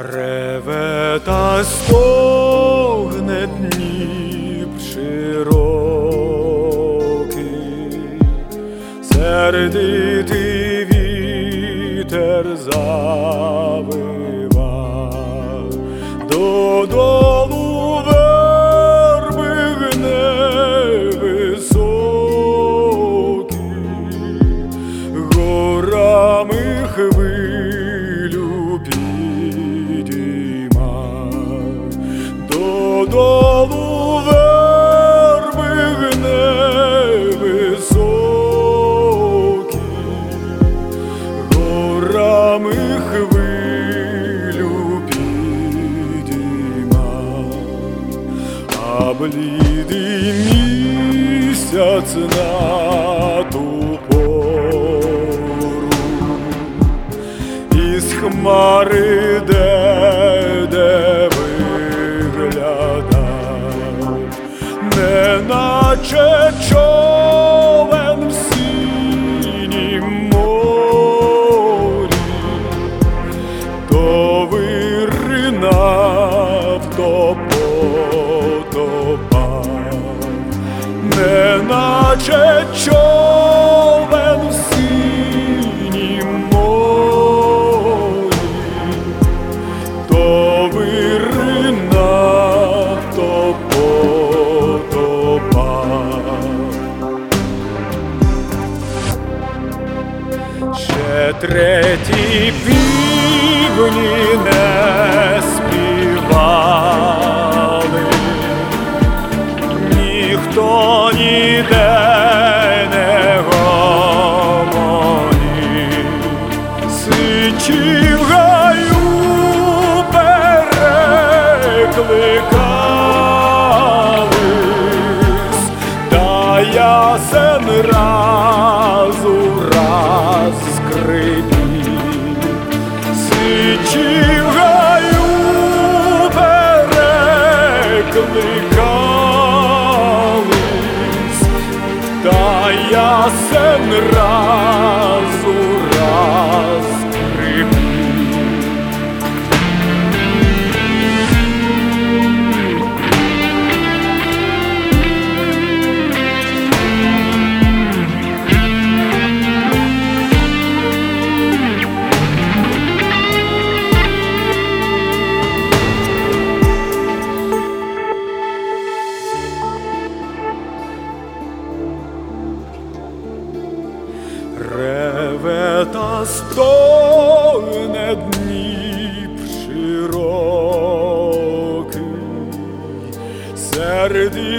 Реве та стогне Дніпр широкий, сердитий вітер завива, додолу верби гне високі, горами хвилю підійма, додолу верби гне високі, горами хвилю підійма, а блідий місяць на ту пору із хмари де виглядав, неначе човен в синім морі, то виринав, то потопав, неначе човен в синім морі, то виринав, то потопав. Ще треті півні не співали, ніхто ніде не гомонів, сичі в гаю перекликались, та ясен раз у раз скрипів, сичі в гаю перекликались, та ясен раз у раз скрипів. Реве та стогне Дніпр широкий, серед